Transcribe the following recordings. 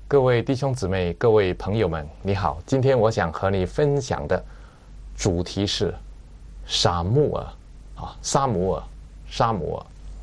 各位弟兄姊妹，各位朋友们，你好。今天我想和你分享的主题是撒母耳撒母耳。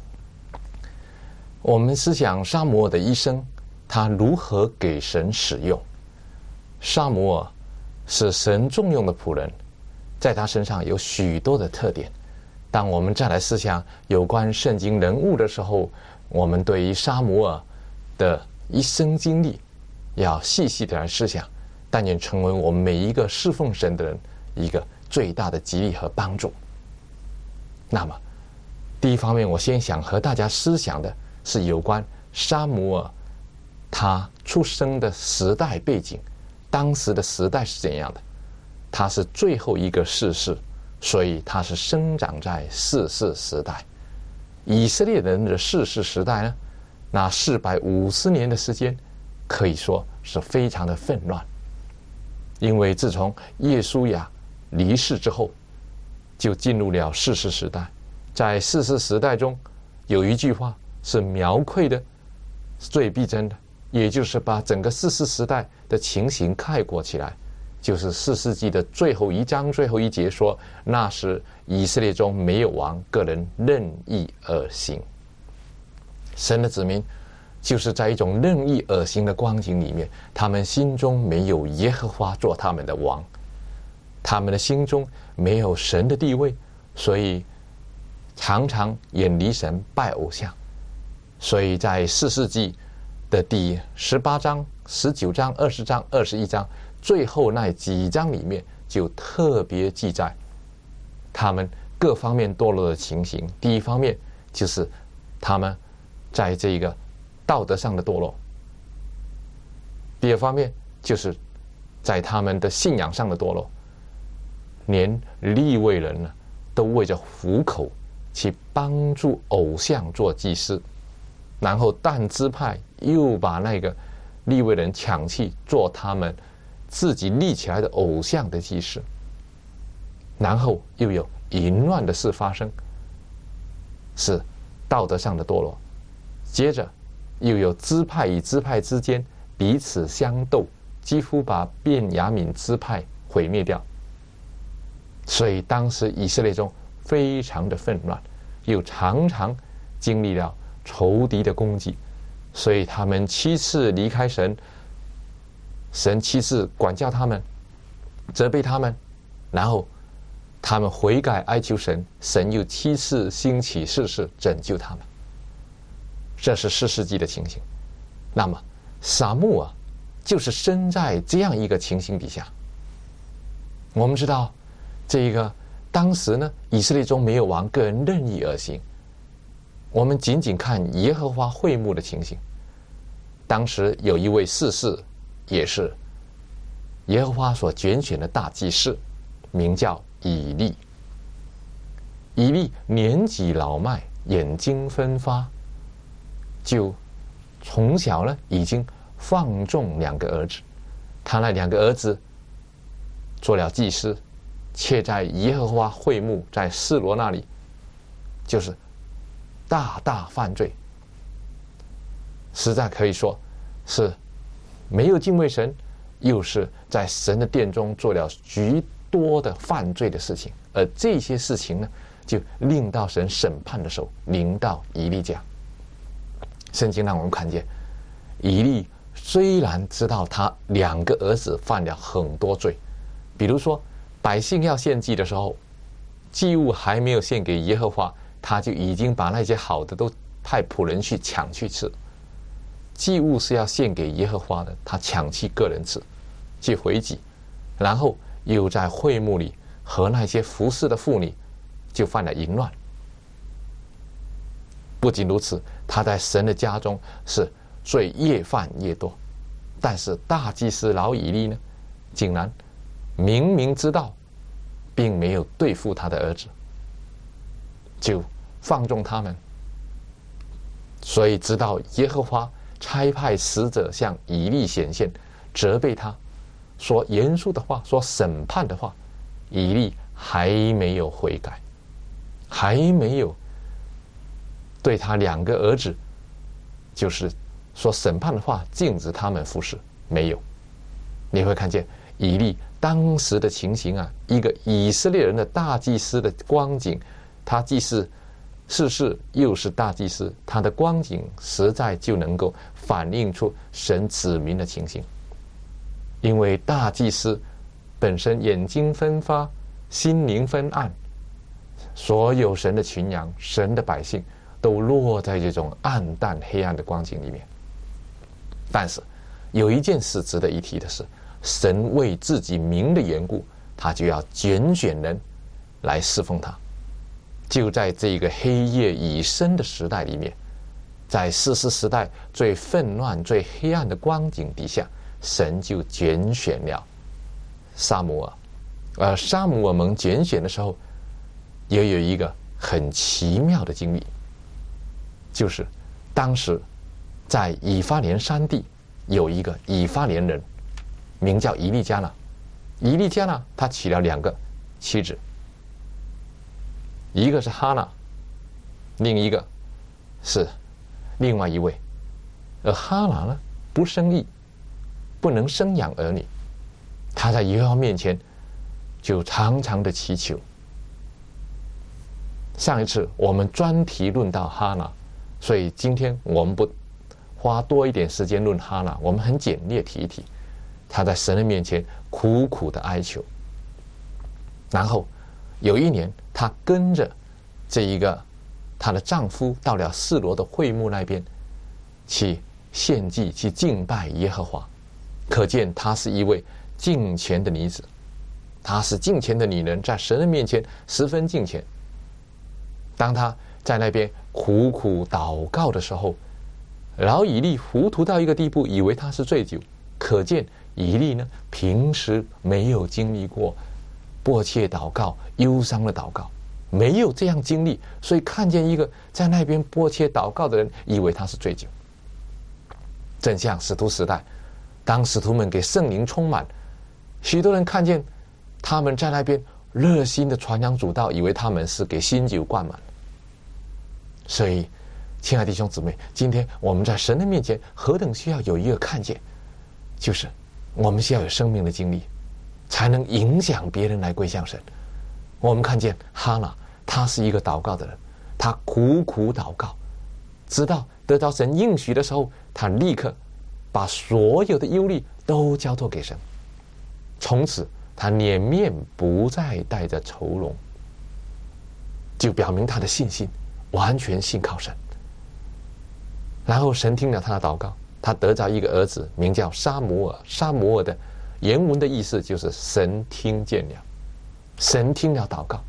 我们思想撒母耳的一生，他如何给神使用。撒母耳是神重用的仆人，在他身上有许多的特点。当我们再来思想有关圣经人物的时候，我们对于撒母耳的一生经历要细细的来思想，但愿成为我们每一个侍奉神的人一个最大的激励和帮助。那么第一方面，我先想和大家思想的是有关撒母耳他出生的时代背景，当时的时代是怎样的。他是最后一个士师，所以他是生长在士师时代。以色列人的士师时代呢，那450年的时间可以说是非常的纷乱。因为自从耶稣亚离世之后，就进入了士师时代。在士师时代中，有一句话是描绘的最逼真的，也就是把整个士师时代的情形概括起来，就是4世纪的最后一章最后一节说，那时以色列中没有王，个人任意而行。神的子民就是在一种任意而行的光景里面，他们心中没有耶和华做他们的王，他们的心中没有神的地位，所以常常远离神，拜偶像。所以在4世纪的第18章、19章、20章、21章最后那几章里面，就特别记载他们各方面堕落的情形。第一方面就是他们在这个道德上的堕落，第二方面就是在他们的信仰上的堕落，连利未人呢都为着糊口去帮助偶像做祭司，然后但支派又把那个利未人抢去做他们自己立起来的偶像的祭司，然后又有淫乱的事发生，是道德上的堕落。接着又有支派与支派之间彼此相斗，几乎把便雅悯支派毁灭掉。所以当时以色列中非常的纷乱，又常常经历了仇敌的攻击，所以他们7次离开神，神7次管教他们，责备他们，然后他们悔改哀求神，神又7次兴起士师拯救他们。这是4世纪的情形。那么撒母耳就是生在这样一个情形底下。我们知道这个当时呢，以色列中没有王，个人任意而行。我们仅仅看耶和华会幕的情形，当时有一位士师，也是耶和华所拣选的大祭司，名叫以利。以利年纪老迈，眼睛分发，就从小呢已经放纵2个儿子。他那2个儿子做了祭司，却在耶和华会幕在示罗那里就是大大犯罪，实在可以说是没有敬畏神，又是在神的殿中做了许多的犯罪的事情。而这些事情呢，就令到神审判的手临到以利家。圣经让我们看见，以利虽然知道他2个儿子犯了很多罪，比如说百姓要献祭的时候，祭物还没有献给耶和华，他就已经把那些好的都派仆人去抢去吃。祭物是要献给耶和华的，他抢去个人吃，去回祭，然后又在会幕里和那些服侍的妇女就犯了淫乱。不仅如此，他在神的家中是罪越犯越多。但是大祭司老以利呢，竟然明明知道，并没有对付他的儿子，就放纵他们。所以直到耶和华差派使者向以利显现，责备他，说严肃的话，说审判的话，以利还没有悔改，还没有对他2个儿子就是所审判的话禁止他们服侍，没有。你会看见以利当时的情形啊，一个以色列人的大祭司的光景，他既是世事又是大祭司，他的光景实在就能够反映出神子民的情形。因为大祭司本身眼睛分发，心灵昏暗，所有神的群羊，神的百姓都落在这种暗淡黑暗的光景里面。但是有一件事值得一提的是，神为自己名的缘故，他就要拣选人来侍奉他。就在这个黑夜已深的时代里面，在士师时代最纷乱最黑暗的光景底下，神就拣选了撒母耳。而撒母耳蒙拣选的时候，也有一个很奇妙的经历，就是当时在以法莲山地有一个以法莲人，名叫以利加拿。以利加拿他娶了2个妻子，一个是哈娜，另一个是另外一位。而哈娜呢，不生育，不能生养儿女，他在耶和华面前就常常的祈求。上一次我们专题论到哈娜，所以今天我们不花多一点时间论哈娜，我们很简略提一提他在神的面前苦苦的哀求。然后有一年，她跟着这一个她的丈夫到了示罗的会幕那边去献祭，去敬拜耶和华。可见她是一位敬虔的女子，她是敬虔的女人，在神的面前十分敬虔。当她在那边苦苦祷告的时候，老以利糊涂到一个地步，以为她是醉酒。可见以利呢，平时没有经历过迫切祷告、忧伤的祷告，没有这样经历，所以看见一个在那边迫切祷告的人，以为他是醉酒。正像使徒时代，当使徒们给圣灵充满，许多人看见他们在那边热心的传扬主道，以为他们是给新酒灌满。所以亲爱的弟兄姊妹，今天我们在神的面前何等需要有一个看见，就是我们需要有生命的经历，才能影响别人来归向神。我们看见哈娜，她是一个祷告的人，她苦苦祷告，直到得到神应许的时候，她立刻把所有的忧虑都交托给神。从此她脸面不再带着愁容，就表明她的信心完全信靠神。然后神听了她的祷告，她得着一个儿子，名叫撒母耳。撒母耳的原文的意思就是神听见了，神听了祷告。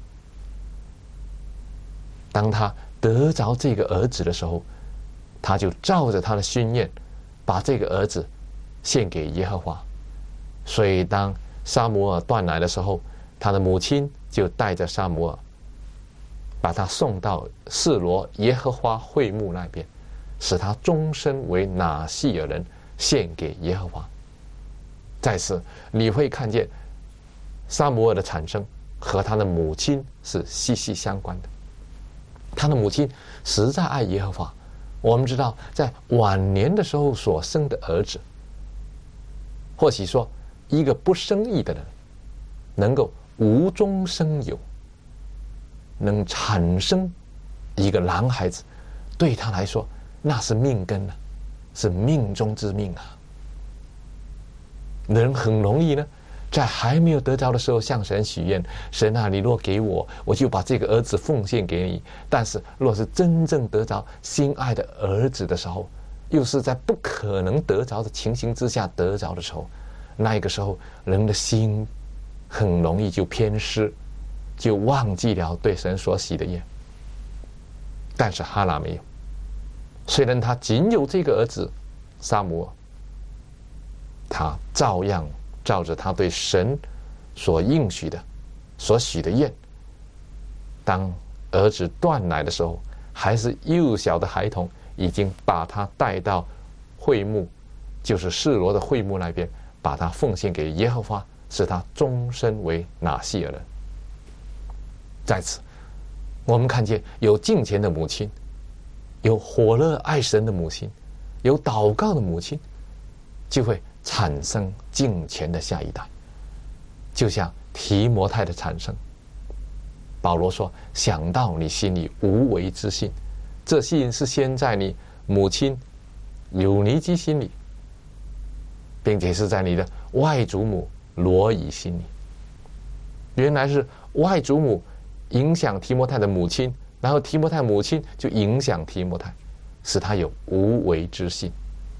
当他得着这个儿子的时候，他就照着他的心愿，把这个儿子献给耶和华。所以当撒母耳断奶的时候，他的母亲就带着撒母耳，把他送到示罗耶和华会幕那边，使他终身为拿细耳人，献给耶和华。在此你会看见撒母耳的产生和他的母亲是息息相关的。他的母亲实在爱耶和华。我们知道在晚年的时候所生的儿子，或许说一个不生育的人能够无中生有，能产生一个男孩子，对他来说那是命根啊，是命中之命啊。人很容易呢，在还没有得着的时候向神许愿，神啊，你若给我，我就把这个儿子奉献给你。但是若是真正得着心爱的儿子的时候，又是在不可能得着的情形之下得着的时候，那个时候人的心很容易就偏失，就忘记了对神所许的愿。但是哈拿没有，虽然他仅有这个儿子撒母耳，他照样照着他对神所应许的、所许的愿，当儿子断奶的时候，还是幼小的孩童，已经把他带到会幕，就是示罗的会幕那边，把他奉献给耶和华，使他终身为拿细耳人。在此，我们看见有敬虔的母亲，有火热爱神的母亲， 有祷告的母亲，就会产生敬虔的下一代。就像提摩太的产生，保罗说：“想到你心里无为之信，这信是先在你母亲柳尼基心里，并且是在你的外祖母罗以心里。”原来是外祖母影响提摩太的母亲，然后提摩太母亲就影响提摩太，使他有无为之信。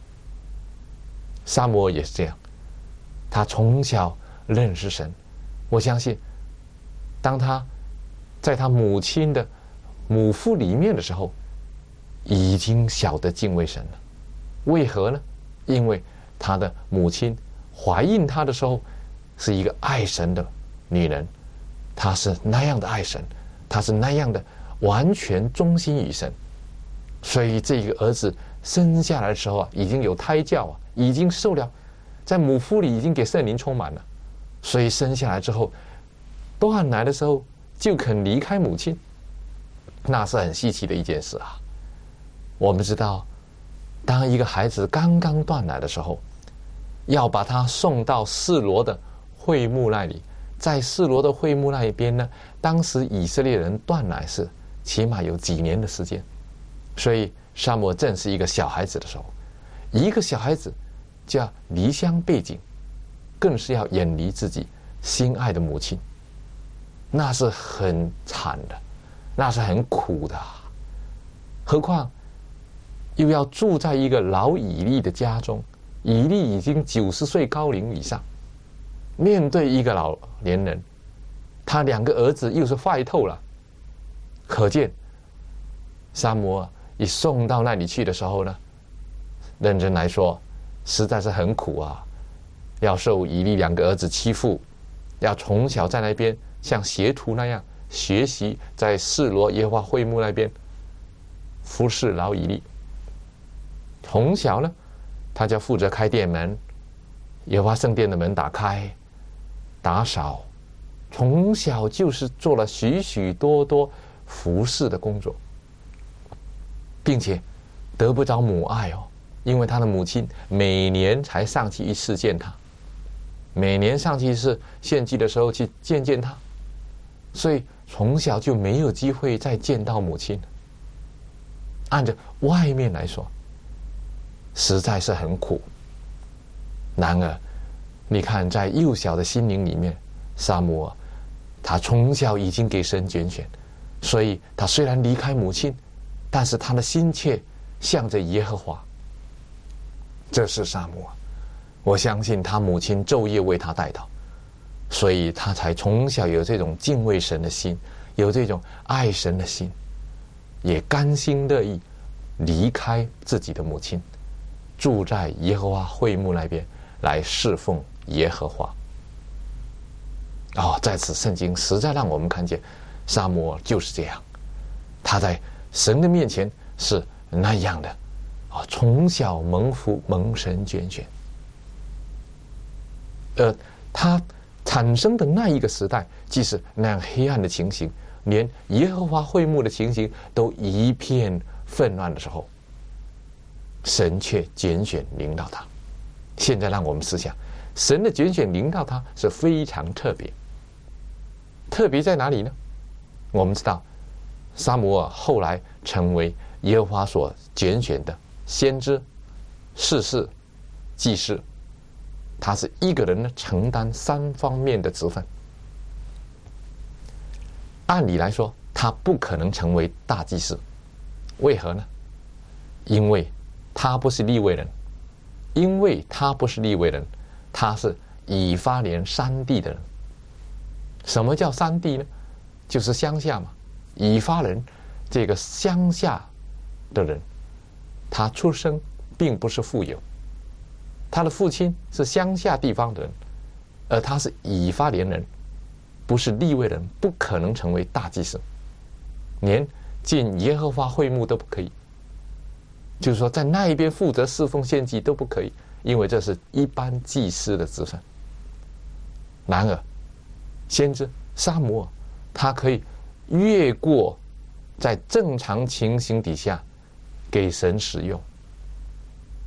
撒母耳也是这样，他从小认识神。我相信，当他在他母亲的母腹里面的时候，已经晓得敬畏神了。为何呢？因为他的母亲怀孕他的时候是一个爱神的女人，她是那样的爱神，她是那样的完全忠心于神，所以这个儿子生下来的时候啊，已经有胎教啊，已经受了，在母腹里已经给圣灵充满了，所以生下来之后，断奶的时候就肯离开母亲，那是很稀奇的一件事啊。我们知道，当一个孩子刚刚断奶的时候，要把他送到示罗的会幕那里，在示罗的会幕那一边呢，当时以色列人断奶是起码有几年的时间，所以撒母耳正是一个小孩子的时候，一个小孩子就要离乡背井，更是要远离自己心爱的母亲，那是很惨的，那是很苦的啊。何况又要住在一个老以利的家中，以利已经90岁高龄以上，面对一个老年人，他2个儿子又是坏透了，可见撒母耳一送到那里去的时候呢，认真来说实在是很苦啊，要受以利2个儿子欺负，要从小在那边像学徒那样学习，在示罗耶和华会幕那边服侍老以利。从小呢，他就负责开殿门，耶和华圣殿的门打开，打扫，从小就是做了许许多多服侍的工作，并且得不着母爱哦，因为他的母亲每年才上去一次见他，每年上去一次献祭的时候去见他，所以从小就没有机会再见到母亲。按照外面来说，实在是很苦。然而，你看在幼小的心灵里面，撒母耳他从小已经给神拣选，所以他虽然离开母亲，但是他的心却向着耶和华。这是撒母耳，我相信他母亲昼夜为他代祷，所以他才从小有这种敬畏神的心，有这种爱神的心，也甘心乐意离开自己的母亲，住在耶和华会幕那边来侍奉耶和华。在此圣经实在让我们看见撒母耳就是这样，他在神的面前是那样的从小蒙福蒙神拣选。他产生的那一个时代，即使那样黑暗的情形，连耶和华会幕的情形都一片混乱的时候，神却拣选临到他。现在让我们思想，神的拣选临到他是非常特别。特别在哪里呢？我们知道撒母耳后来成为耶和华所拣选的先知、士师、祭司，他是一个人呢承担3方面的职分。按理来说，他不可能成为大祭司，为何呢？因为他不是利未人，他是以法莲山地的人。什么叫山地呢？就是乡下嘛。以法人这个乡下的人，他出生并不是富有，他的父亲是乡下地方的人，而他是以法莲人，不是利未人，不可能成为大祭司，连进耶和华会幕都不可以，就是说在那一边负责侍奉献祭都不可以，因为这是一般祭司的职分。然而先知撒母耳他可以越过在正常情形底下给神使用，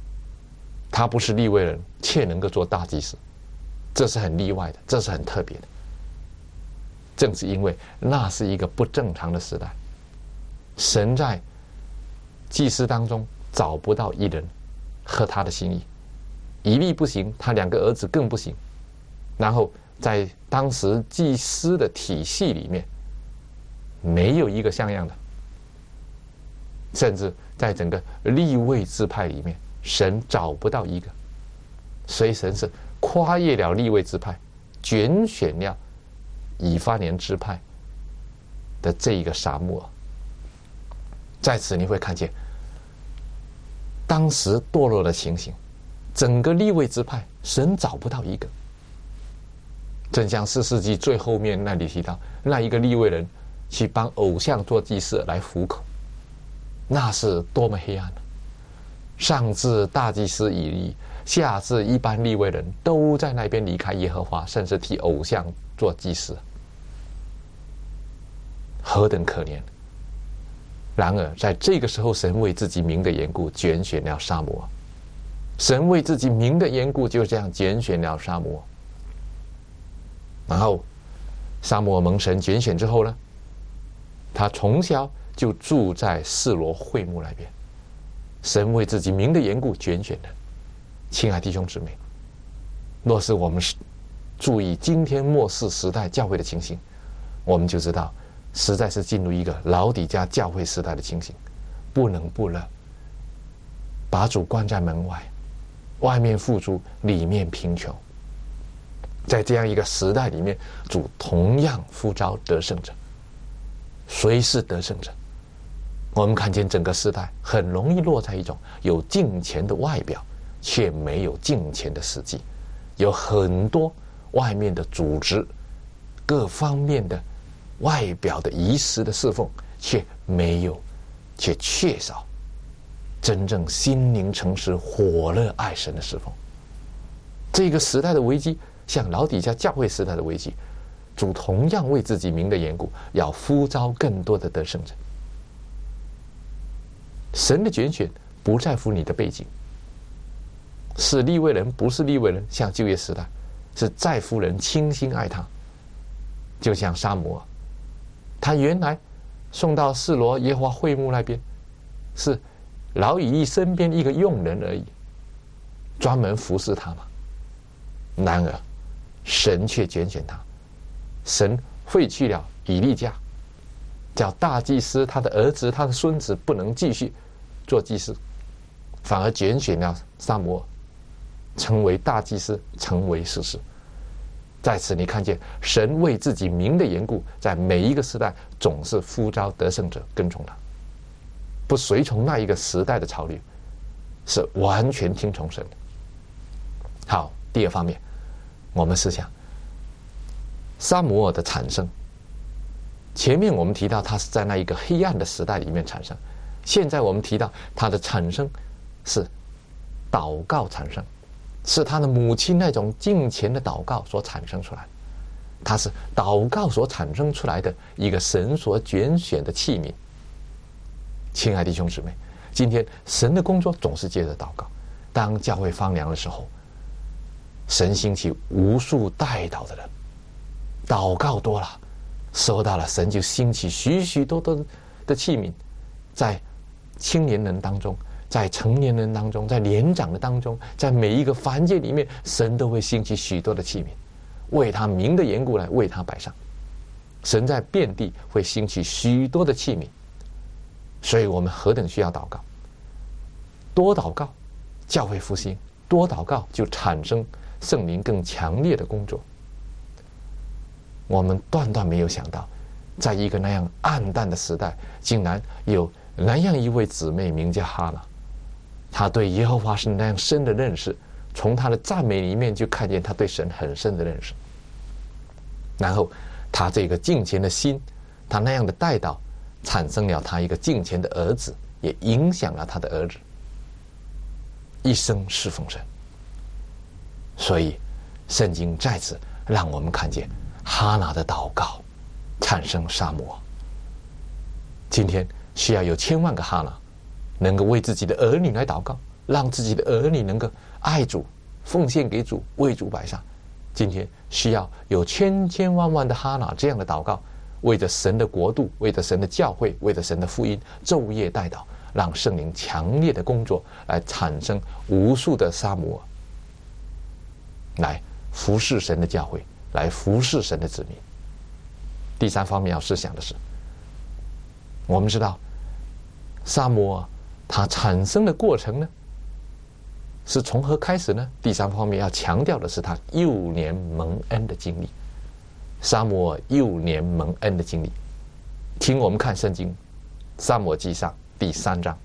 他不是利未人，却能够做大祭司，这是很例外的，这是很特别的。正是因为那是一个不正常的时代，神在祭司当中找不到一人合他的心意，以利不行，他2个儿子更不行。然后在当时祭司的体系里面，没有一个像样的，甚至在整个利未支派里面，神找不到一个，所以神是跨越了利未支派，拣选了以法莲支派的这一个撒母耳。在此你会看见当时堕落的情形，整个利未支派神找不到一个，正像4世纪最后面那里提到，那一个利未人去帮偶像做祭司来糊口，那是多么黑暗啊！上至大祭司以利，下至一般利未人，都在那边离开耶和华，甚至替偶像做祭司，何等可怜！然而在这个时候，神为自己名的缘故拣选了撒母耳，神为自己名的缘故就这样拣选了撒母耳。然后撒母耳蒙神拣选之后呢，他从小就住在示罗会幕那边，神为自己名的缘故拣选的。亲爱弟兄姊妹，若是我们注意今天末世时代教会的情形，我们就知道实在是进入一个老底嘉教会时代的情形，不冷不热，把主关在门外，外面富足，里面贫穷。在这样一个时代里面，主同样呼召得胜者。谁是得胜者？我们看见整个时代很容易落在一种有敬虔的外表，却没有敬虔的实际，有很多外面的组织，各方面的外表的仪式的侍奉，却缺少真正心灵诚实、火热爱神的侍奉。这个时代的危机，像老底嘉教会时代的危机，主同样为自己名的缘故，要呼召更多的得胜者。神的拣选不在乎你的背景，是利未人不是利未人，像旧约时代，是在乎人倾心爱他。就像撒母耳，他原来送到示罗耶和华会幕那边，是老以利身边一个用人而已，专门服侍他嘛。然而神却拣选他，神废去了以利家，叫大祭司他的儿子他的孙子不能继续做祭司，反而拣选了撒母耳成为大祭司，成为士师。在此你看见神为自己名的缘故，在每一个时代总是呼召得胜者跟从他，不随从那一个时代的潮流，是完全听从神的。好，第二方面，我们思想撒母耳的产生。前面我们提到他是在那一个黑暗的时代里面产生，现在我们提到他的产生是祷告产生，是他的母亲那种敬虔的祷告所产生出来，他是祷告所产生出来的一个神所拣选的器皿。亲爱的弟兄姊妹，今天神的工作总是借着祷告。当教会荒凉的时候，神兴起无数代祷的人，祷告多了，收到了，神就兴起许许多多的器皿，在青年人当中，在成年人当中，在年长的当中，在每一个凡界里面，神都会兴起许多的器皿，为他名的缘故来为他摆上。神在遍地会兴起许多的器皿，所以我们何等需要祷告。多祷告教会复兴，多祷告就产生圣灵更强烈的工作。我们断断没有想到，在一个那样暗淡的时代，竟然有那样一位姊妹名叫哈拿，她对耶和华是那样深的认识，从她的赞美里面就看见她对神很深的认识。然后她这个敬虔的心，她那样的代祷，产生了她一个敬虔的儿子，也影响了她的儿子一生侍奉神。所以圣经在此让我们看见哈拿的祷告产生撒母耳。今天需要有千万个哈拿能够为自己的儿女来祷告，让自己的儿女能够爱主，奉献给主，为主摆上。今天需要有千千万万的哈拿这样的祷告，为着神的国度，为着神的教会，为着神的福音，昼夜代祷，让圣灵强烈的工作，来产生无数的撒母耳，来服侍神的教会，来服侍神的子民。第三方面要思想的是，我们知道撒母耳它产生的过程呢，是从何开始呢？第三方面要强调的是他幼年蒙恩的经历。撒母耳幼年蒙恩的经历，请我们看圣经撒母耳记上第3章。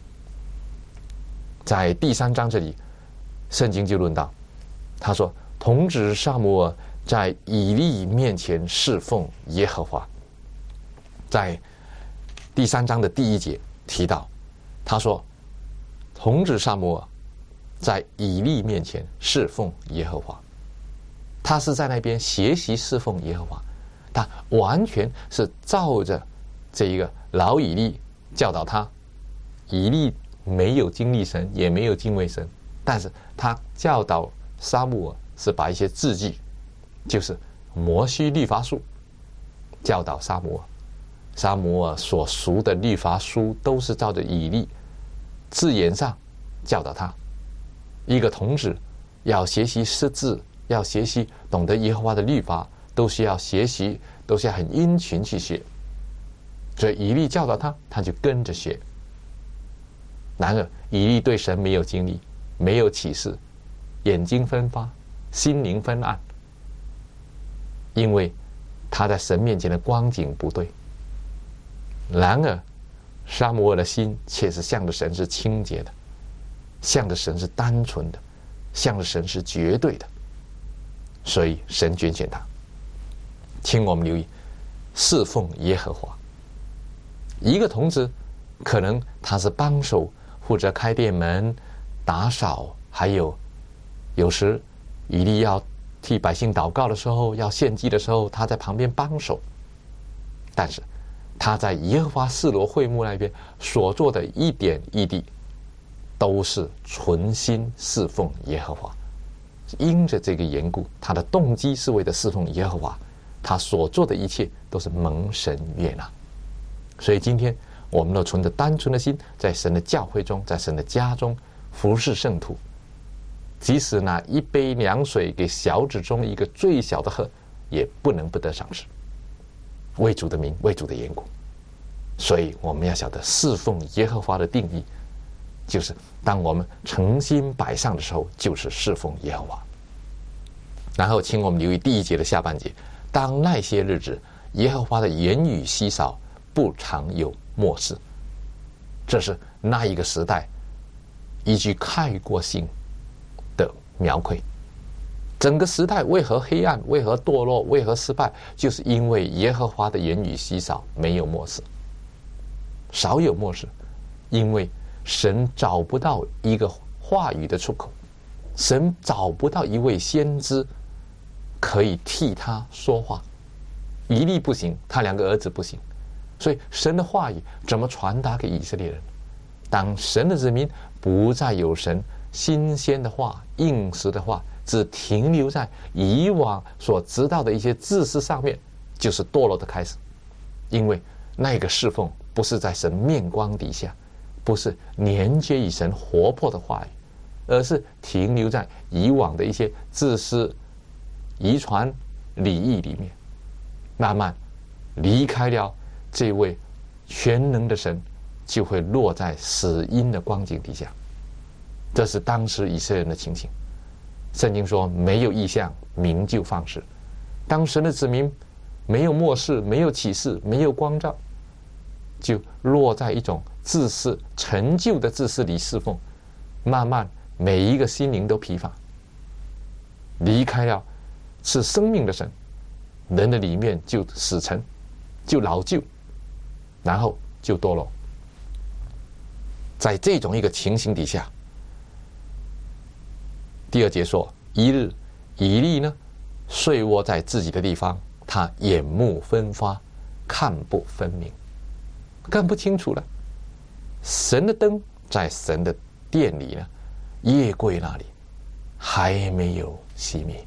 在第3章这里，圣经就论到，他说童子撒母耳在以利面前侍奉耶和华。在第3章的第1节提到，他说童子撒母耳在以利面前侍奉耶和华。他是在那边学习侍奉耶和华，他完全是照着这一个老以利教导他。以利没有经历神，也没有敬畏神，但是他教导撒母耳是把一些字句，就是摩西律法书教导撒母耳。撒母耳所熟的律法书都是照着以利字眼上教导他。一个童子要学习识字，要学习懂得耶和华的律法，都需要学习，都是要很殷勤去学。所以以利教导他，他就跟着学。然而以利对神没有经历，没有启示，眼睛分发，心灵昏暗，因为他在神面前的光景不对。然而撒母耳的心却是向着神是清洁的，向着神是单纯的，向着神是绝对的，所以神拣选他。请我们留意，侍奉耶和华。一个童子可能他是帮手，负责开店门、打扫，还有时以利要替百姓祷告的时候，要献祭的时候，他在旁边帮手。但是他在耶和华示罗会幕那边所做的一点一滴，都是存心侍奉耶和华。因着这个缘故，他的动机是为了侍奉耶和华，他所做的一切都是蒙神悦纳。所以今天我们都存着单纯的心，在神的教会中，在神的家中服侍圣徒，即使拿一杯凉水给小子中一个最小的喝，也不能不得赏识，为主的名，为主的缘故。所以我们要晓得侍奉耶和华的定义，就是当我们诚心摆上的时候，就是侍奉耶和华。然后请我们留意第1节的下半节，当那些日子，耶和华的言语稀少，不常有漠视。这是那一个时代一句概括性的描绘。整个时代为何黑暗，为何堕落，为何失败，就是因为耶和华的言语稀少，没有漠视，少有漠视。因为神找不到一个话语的出口，神找不到一位先知可以替他说话。以利不行，他2个儿子不行，所以神的话语怎么传达给以色列人？当神的子民不再有神新鲜的话、应时的话，只停留在以往所知道的一些知识上面，就是堕落的开始。因为那个侍奉不是在神面光底下，不是连接与神活泼的话语，而是停留在以往的一些知识、遗传、礼仪里面，慢慢离开了这位全能的神，就会落在死荫的光景底下。这是当时以色列人的情形。圣经说，没有异象，民就放肆。当神的子民没有默示，没有启示，没有光照，就落在一种自私、陈旧的自私里侍奉，慢慢每一个心灵都疲乏，离开了是生命的神，人的里面就死沉，就老旧，然后就堕落。在这种一个情形底下，第2节说，一日以利呢睡卧在自己的地方，他眼目分发，看不分明，看不清楚了。神的灯在神的殿里呢，夜柜那里， 还没有熄灭。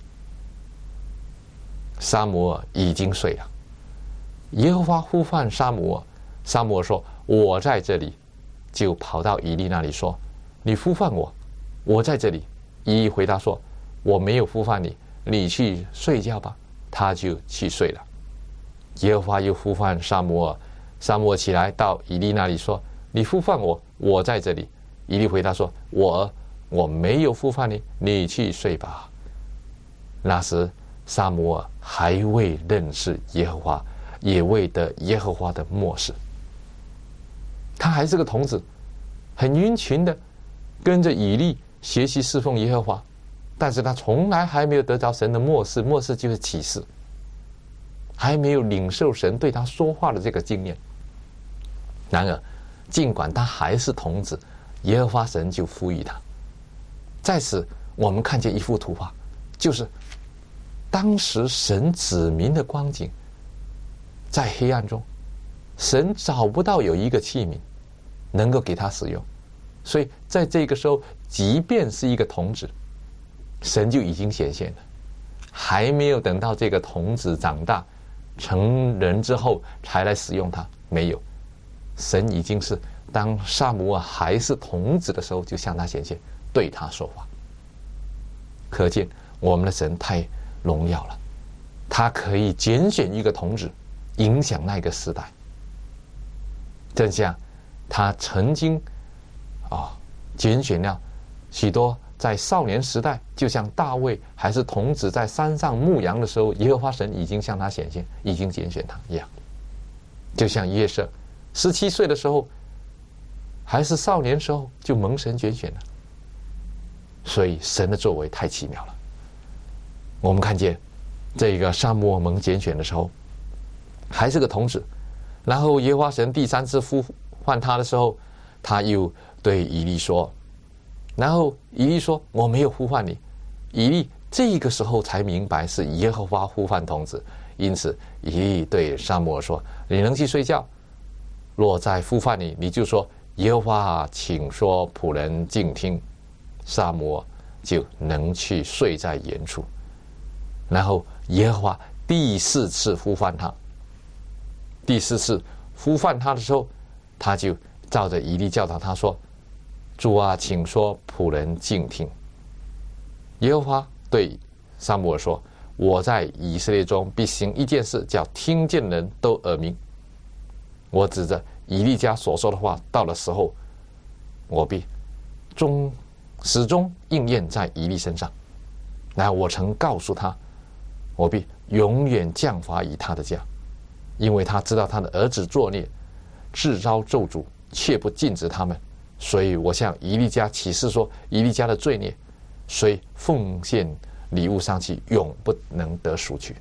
撒母耳已经睡了。耶和华呼唤撒母耳，撒母耳说：“我在这里。”就跑到以利那里说：“你呼唤我，我在这里。”以利回答说：“我没有呼唤你，你去睡觉吧。”他就去睡了。耶和华又呼唤撒母耳，撒母耳起来到以利那里说：“你呼唤我，我在这里。”以利回答说：“我没有呼唤你，你去睡吧。”那时撒母耳还未认识耶和华，也未得耶和华的默示。他还是个童子，很殷勤的跟着以利学习侍奉耶和华，但是他从来还没有得着神的默示，默示就是启示，还没有领受神对他说话的这个经验。然而尽管他还是童子，耶和华神就赋予他。在此我们看见一幅图画，就是当时神子民的光景。在黑暗中，神找不到有一个器皿能够给他使用，所以在这个时候，即便是一个童子，神就已经显现了。还没有等到这个童子长大成人之后才来使用它，没有，神已经是当撒母耳还是童子的时候就向他显现，对他说话。可见我们的神太荣耀了，他可以拣选一个童子影响那个时代。正像他曾经拣选了许多在少年时代，就像大卫还是童子在山上牧羊的时候，耶和华神已经向他显现，已经拣选他一样。就像约瑟17岁的时候还是少年时候就蒙神拣选了。所以神的作为太奇妙了。我们看见这个撒母耳蒙拣选的时候还是个童子，然后耶和华神第3次呼唤他的时候，他又对以利说，然后以利说：“我没有呼唤你。”以利这个时候才明白是耶和华呼唤童子，因此以利对撒母耳说：“你能去睡觉，若再呼唤你，你就说：耶和华请说，仆人静听。”撒母耳就能去睡在原处。然后耶和华第4次呼唤他，第4次呼唤他的时候，他就照着以利教导他说：“主啊，请说，仆人静听。”耶和华对撒母耳说：“我在以色列中必行一件事，叫听见人都耳鸣。我指着以利家所说的话，到了时候，我必始终应验在以利身上。然后我曾告诉他，我必永远降罚于他的家，因为他知道他的儿子作孽，自招咒诅，却不禁止他们。所以我向以利家起誓说，以利家的罪孽，虽奉献礼物上去，永不能得赎去。”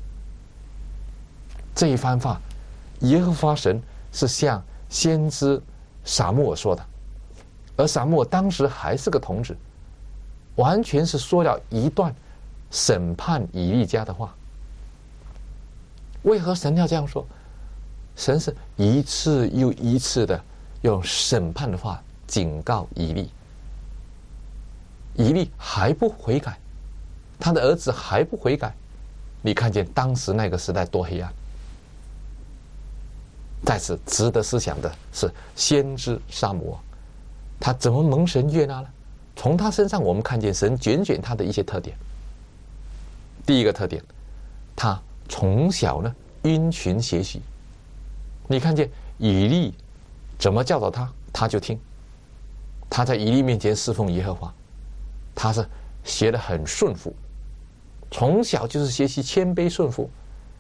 这一番话，耶和华神是向先知撒母耳说的，而撒母耳当时还是个童子，完全是说了一段审判以利家的话。为何神要这样说？神是一次又一次的用审判的话警告以利，以利还不悔改，他的儿子还不悔改。你看见当时那个时代多黑暗。在此值得思想的是先知撒母耳，他怎么蒙神悦纳呢？从他身上我们看见神拣选他的一些特点。第一个特点，他从小呢殷勤学习。你看见以利怎么教导他，他就听。他在以利面前侍奉耶和华，他是学得很顺服，从小就是学习谦卑顺服。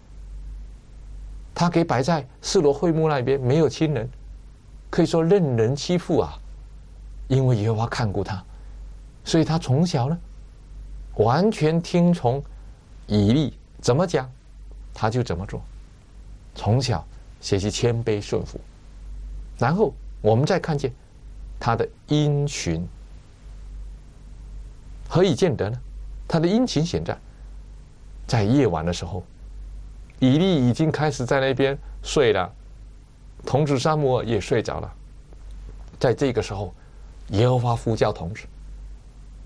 他给摆在示罗会幕那边，没有亲人，可以说任人欺负啊。因为耶和华看顾他，所以他从小呢完全听从以利怎么讲，他就怎么做。从小学习谦卑顺服。然后我们再看见他的殷勤，何以见得呢？他的殷勤显在夜晚的时候，以利已经开始在那边睡了，童子撒母耳也睡着了。在这个时候，耶和华呼叫童子，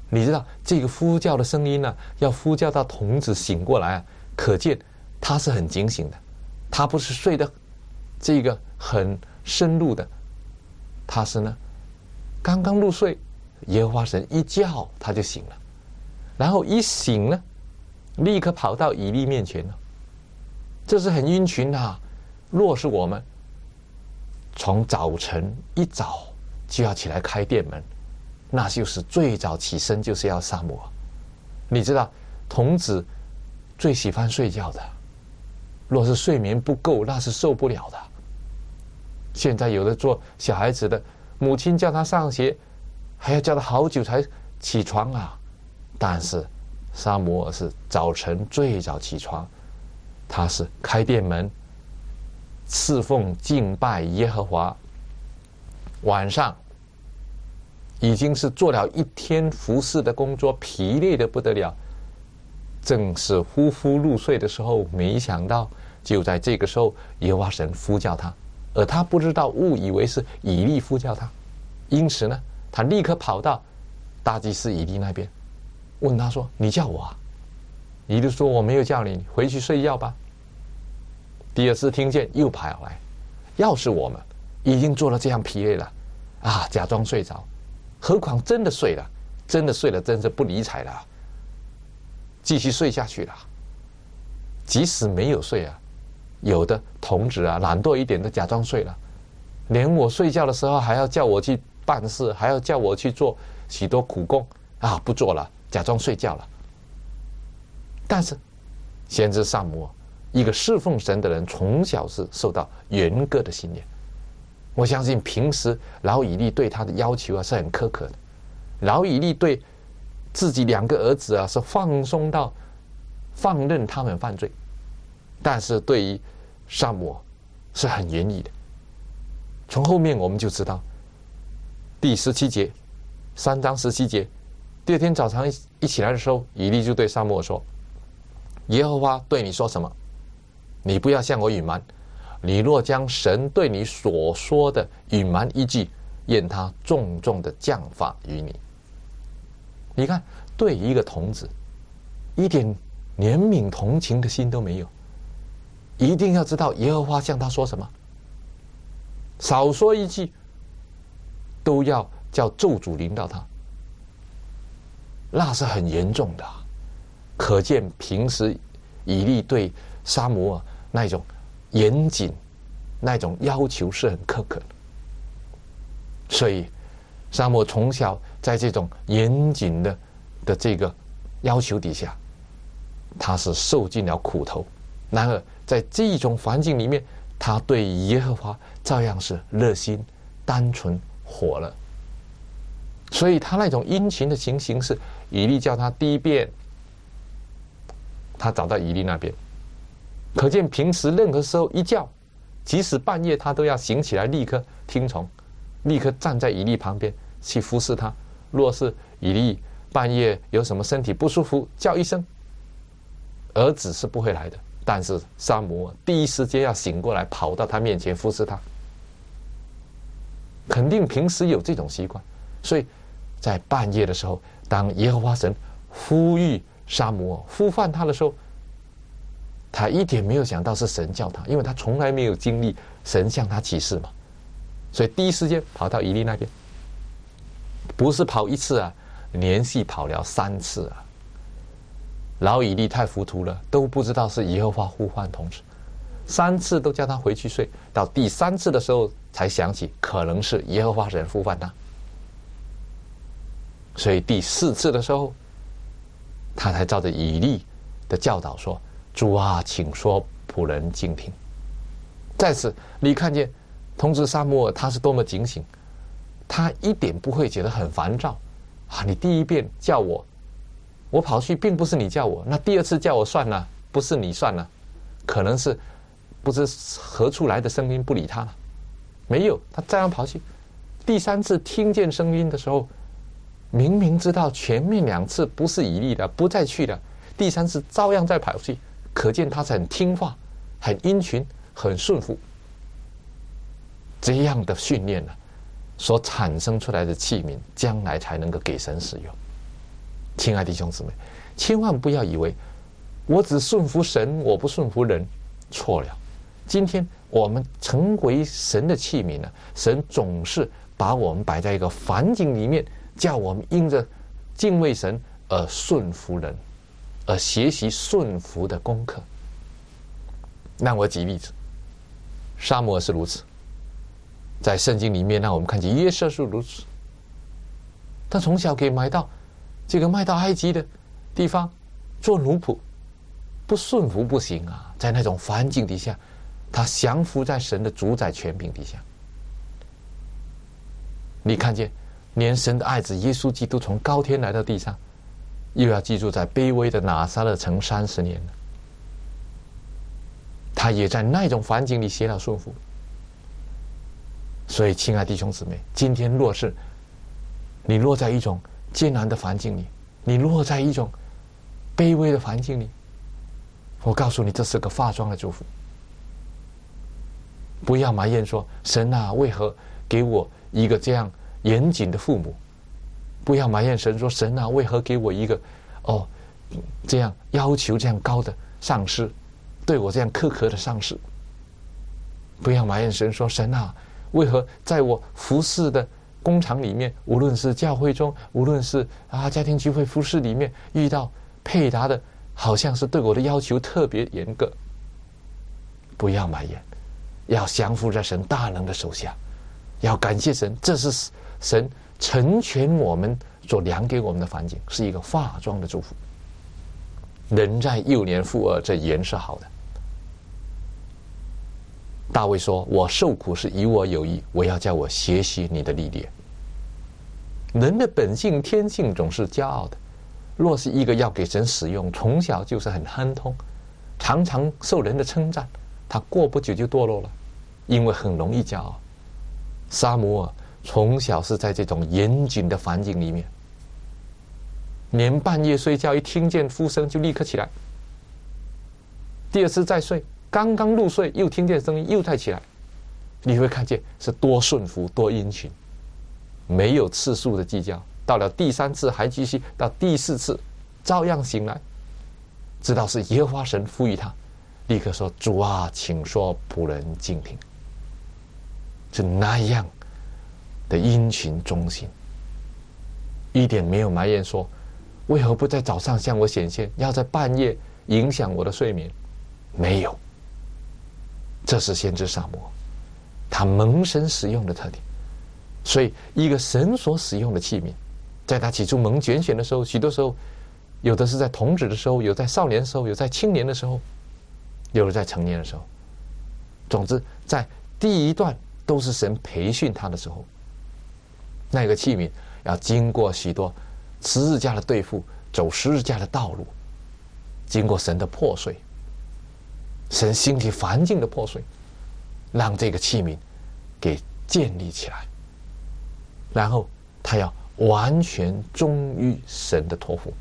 你知道这个呼叫的声音呢，要呼叫到童子醒过来啊，可见他是很警醒的，他不是睡得这个很深入的，他是呢刚刚入睡，耶和华神一叫他就醒了，然后一醒呢，立刻跑到以利面前了。这是很殷勤啊！若是我们从早晨一早就要起来开店门，那就是最早起身就是要撒母耳。你知道童子最喜欢睡觉的，若是睡眠不够，那是受不了的。现在有的做小孩子的，母亲叫他上学，还要叫他好久才起床啊。但是撒母耳是早晨最早起床，他是开店门，侍奉敬拜耶和华，晚上已经是做了一天服侍的工作，疲累的不得了，正是呼呼入睡的时候，没想到就在这个时候，耶和华神呼叫他，而他不知道，误以为是以利呼叫他，因此呢，他立刻跑到大祭司以利那边，问他说：“你叫我啊？”以利说：“我没有叫你，回去睡觉吧。”第二次听见又跑来，要是我们已经做了这样疲累了啊，假装睡着，何况真的睡了，真的睡了，真是不理睬了，继续睡下去了。即使没有睡啊，有的童子啊，懒惰一点的假装睡了，连我睡觉的时候还要叫我去办事，还要叫我去做许多苦工啊，不做了，假装睡觉了。但是先知撒母耳，一个侍奉神的人，从小是受到严格的训练。我相信平时老以利对他的要求啊是很苛刻的，老以利对自己2个儿子啊是放松到放任他们犯罪，但是对于撒母耳是很严厉的。从后面我们就知道第17节，3章17节，第二天早上一起来的时候，以利就对撒母耳说：“耶和华对你说什么？你不要向我隐瞒。你若将神对你所说的隐瞒一句，愿他重重的降罚于你。”你看，对一个童子，一点怜悯同情的心都没有，一定要知道耶和华向他说什么，少说一句，都要叫咒诅临到他，那是很严重的。可见平时以利对撒母耳那种严谨，那种要求是很苛刻的。所以撒母耳从小在这种严谨的这个要求底下，他是受尽了苦头。然而在这种环境里面，他对耶和华照样是热心、单纯、火热。所以他那种殷勤的情形是，以利叫他第一遍，他找到以利那边，可见平时任何时候一叫，即使半夜他都要醒起来，立刻听从，立刻站在以利旁边去服侍他。若是以利半夜有什么身体不舒服，叫一声，儿子是不会来的，但是撒母耳第一时间要醒过来，跑到他面前服侍他，肯定平时有这种习惯。所以在半夜的时候，当耶和华神呼吁撒母耳呼唤他的时候，他一点没有想到是神叫他，因为他从来没有经历神向他启示嘛，所以第一时间跑到以利那边，不是跑1次啊，连续跑了3次啊。老以利太糊涂了，都不知道是耶和华呼唤童子，3次都叫他回去睡，到第3次的时候才想起可能是耶和华神呼唤他，所以第4次的时候，他才照着以利的教导说：“主啊，请说，仆人静听。”在此你看见童子撒母耳他是多么警醒，他一点不会觉得很烦躁啊！你第一遍叫我，我跑去，并不是你叫我，那第2次叫我算了，不是你算了，可能是不知何处来的声音不理他了，没有，他照样跑去。第3次听见声音的时候，明明知道前面2次不是以利的，不再去了，第3次照样再跑去，可见他是很听话、很殷勤、很顺服。这样的训练呢，所产生出来的器皿，将来才能够给神使用。 亲爱的弟兄姊妹，千万不要以为我只顺服神，我不顺服人，错了。今天我们成为神的器皿呢，神总是把我们摆在一个环境里面，叫我们因着敬畏神而顺服人，而学习顺服的功课。让我举例子，撒母耳是如此，在圣经里面让我们看见约瑟是如此。他从小给卖到埃及的地方做奴仆，不顺服不行啊！在那种环境底下，他降服在神的主宰权柄底下。你看见，连神的爱子耶稣基督从高天来到地上，又要居住在卑微的拿撒勒城30年了。他也在那种环境里学了顺服。所以，亲爱的弟兄姊妹，今天若是你落在一种艰难的环境里，你落在一种卑微的环境里，我告诉你，这是个化妆的祝福。不要埋怨说，神啊，为何给我一个这样严谨的父母？不要埋怨神说，神啊，为何给我一个这样要求这样高的上司，对我这样苛刻的上司？不要埋怨神说，神啊，为何在我服侍的工厂里面，无论是教会中，无论是家庭聚会服侍里面，遇到配搭的好像是对我的要求特别严格？不要埋怨，要降服在神大能的手下，要感谢神，这是神成全我们所量给我们的环境，是一个化妆的祝福。人在幼年负軛，这原是好的。大卫说，我受苦是以我有益，我要叫我学习你的历练。人的本性天性总是骄傲的，若是一个要给神使用，从小就是很亨通，常常受人的称赞，他过不久就堕落了，因为很容易骄傲。撒母耳从小是在这种严谨的环境里面，连半夜睡觉一听见呼声就立刻起来，第二次再睡，刚刚入睡又听见声音又再起来。你会看见是多顺服多殷勤，没有次数的计较，到了第3次还继续，到第4次照样醒来，知道是耶和华神赋予他，立刻说，主啊，请说，仆人静听。是那样的殷勤忠心，一点没有埋怨说，为何不在早上向我显现，要在半夜影响我的睡眠？没有。这是先知撒母耳他蒙神使用的特点。所以一个神所使用的器皿，在他起初蒙拣选的时候，许多时候有的是在童子的时候，有在少年的时候，有在青年的时候，有的在成年的时候。总之在第一段都是神培训他的时候，那个器皿要经过许多十字架的对付，走十字架的道路，经过神的破碎，神兴起环境的破碎，让这个器皿给建立起来，然后他要完全忠于神的托付。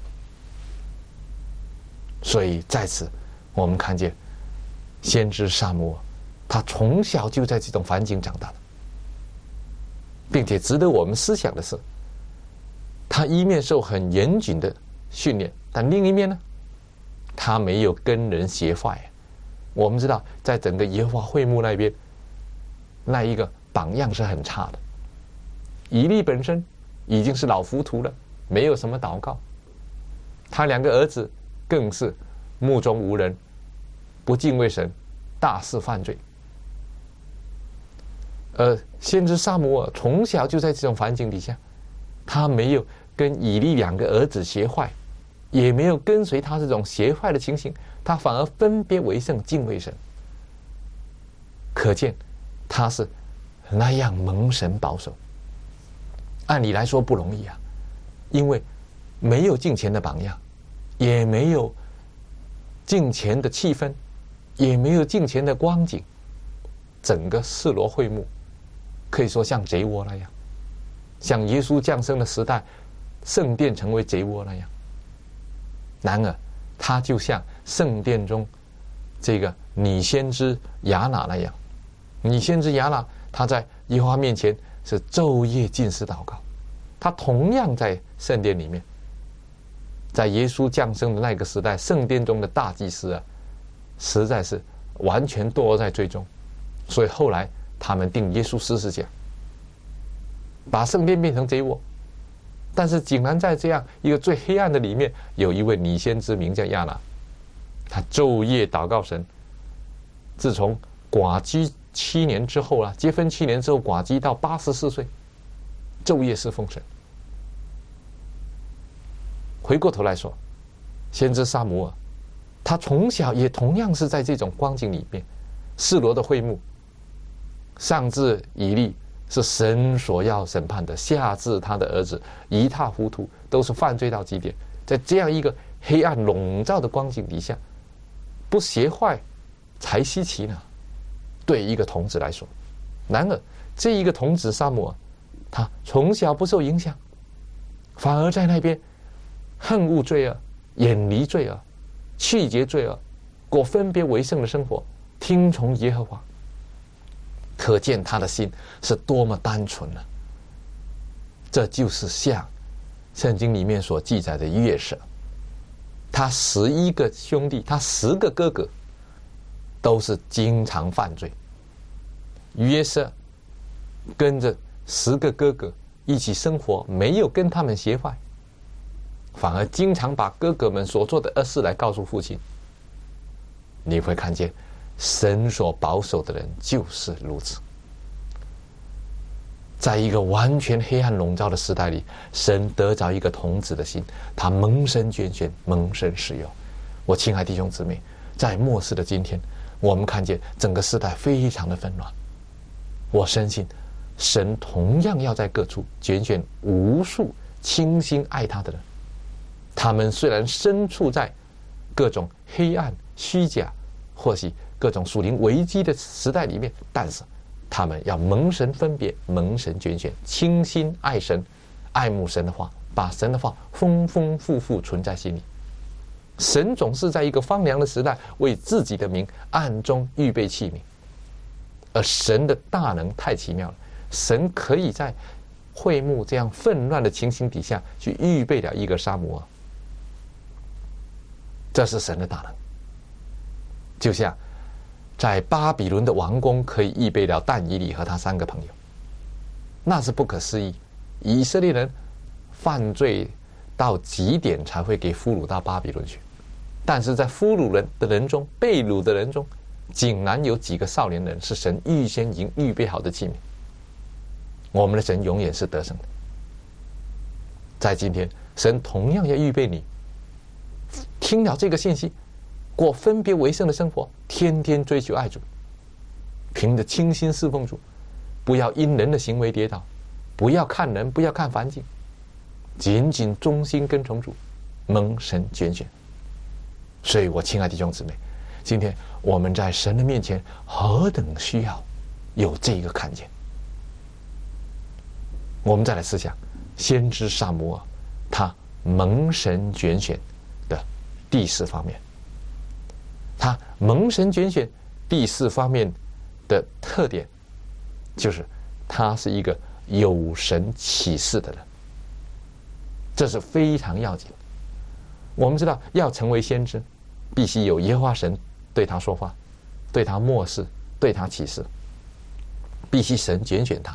所以在此我们看见先知撒母耳，他从小就在这种环境长大的，并且值得我们思想的是，他一面受很严谨的训练，但另一面呢，他没有跟人学坏。我们知道在整个耶和华会幕那边，那一个榜样是很差的。以利本身已经是老糊涂了，没有什么祷告，他2个儿子更是目中无人，不敬畏神，大肆犯罪。先知撒母耳从小就在这种环境底下，他没有跟以利2个儿子学坏，也没有跟随他这种学坏的情形，他反而分别为圣，敬畏神。可见他是那样蒙神保守。按理来说不容易啊，因为没有敬虔的榜样，也没有敬虔的气氛，也没有敬虔的光景，整个示罗会幕可以说像贼窝那样，像耶稣降生的时代圣殿成为贼窝那样。然而他就像圣殿中这个女先知亚娜那样，女先知亚娜她在耶和华面前是昼夜禁食祷告，她同样在圣殿里面在耶稣降生的那个时代，圣殿中的大祭司啊，实在是完全堕落在罪中，所以后来他们定耶稣十字架，把圣殿变成贼窝。但是竟然在这样一个最黑暗的里面，有一位女先知名叫亚拿，她昼夜祷告神。自从寡居7年之后结婚7年之后，寡居到84岁，昼夜侍奉神。回过头来说，先知撒母耳，他从小也同样是在这种光景里面，示罗的会幕，上至以利是神所要审判的，下至他的儿子一塌糊涂，都是犯罪到极点。在这样一个黑暗笼罩的光景底下，不学坏才稀奇呢，对一个童子来说。然而这一个童子撒母耳，他从小不受影响，反而在那边恨恶罪恶，远离罪恶，弃绝罪恶，过分别为圣的生活，听从耶和华。可见他的心是多么单纯呢？这就是像圣经里面所记载的约瑟，他11个兄弟，他10个哥哥都是经常犯罪。约瑟跟着10个哥哥一起生活，没有跟他们学坏，反而经常把哥哥们所做的恶事来告诉父亲。你会看见神所保守的人就是如此。在一个完全黑暗笼罩的时代里，神得着一个童子的心，他蒙神拣选，蒙神使用。我亲爱弟兄姊妹，在末世的今天，我们看见整个时代非常的纷乱，我深信神同样要在各处拣选无数倾心爱他的人。他们虽然身处在各种黑暗虚假或是各种属灵危机的时代里面，但是他们要蒙神分别，蒙神拣选，倾心爱神，爱慕神的话，把神的话丰丰富富存在心里。神总是在一个荒凉的时代为自己的名暗中预备器皿，而神的大能太奇妙了，神可以在会幕这样纷乱的情形底下去预备了一个撒母耳，这是神的大能。就像在巴比伦的王宫可以预备了但以理和他3个朋友，那是不可思议。以色列人犯罪到极点才会给俘虏到巴比伦去，但是在俘虏人的人中，被掳的人中，竟然有几个少年人是神预先已经预备好的器皿。我们的神永远是得胜的。在今天，神同样要预备你，听了这个信息，过分别为圣的生活，天天追求爱主，凭着清心侍奉主，不要因人的行为跌倒，不要看人，不要看环境，仅仅忠心跟从主，蒙神拣选。所以我亲爱的弟兄姊妹，今天我们在神的面前何等需要有这个看见。我们再来思想先知撒母耳他蒙神拣选的第4方面。他蒙神拣选第4方面的特点，就是他是一个有神启示的人，这是非常要紧。我们知道要成为先知，必须有耶和华神对他说话，对他默示，对他启示，必须神拣选他。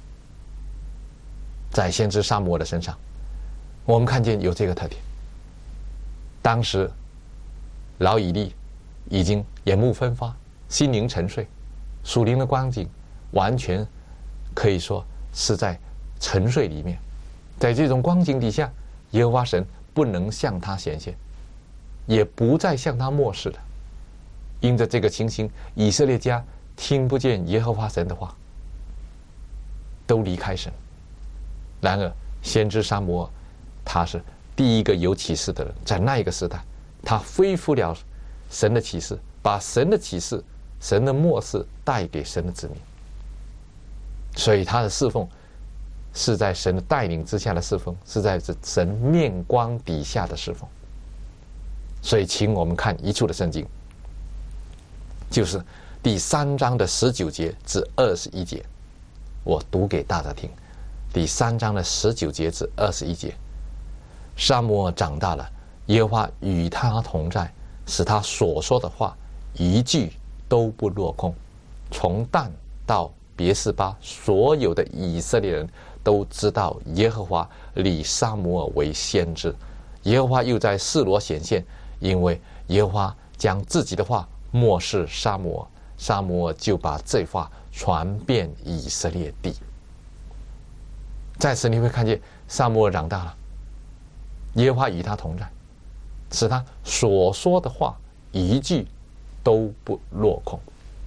在先知撒母耳的身上，我们看见有这个特点。当时老以利已经眼目分发，心灵沉睡，属灵的光景完全可以说是在沉睡里面。在这种光景底下，耶和华神不能向他显现，也不再向他漠视了。因着这个情形，以色列家听不见耶和华神的话，都离开神。然而先知撒母耳他是第一个有启示的人，在那一个时代，他恢复了神的启示，把神的启示、神的默示带给神的子民。所以他的侍奉是在神的带领之下的侍奉，是在神面光底下的侍奉。所以请我们看一处的圣经，就是第3章的19节至21节，我读给大家听。第3章的19节至21节，撒母耳长大了， 耶和华与他同在，使他所说的话一句都不落空。从但到别是巴，所有的以色列人都知道耶和华立撒母耳为先知。耶和华又在示罗显现，因为耶和华将自己的话默示撒母耳，撒母耳就把这话传遍以色列地。在此你会看见撒母耳长大了，耶和华与他同在，使他所说的话一句都不落空。